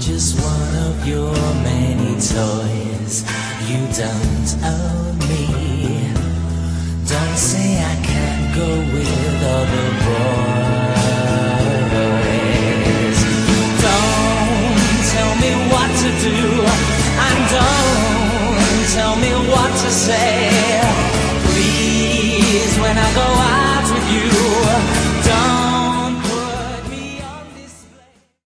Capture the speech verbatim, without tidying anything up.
just one of your many toys. You don't own me. Don't say I can't go with other boys. Don't tell me what to do, and don't tell me what to say. Please, when I go out,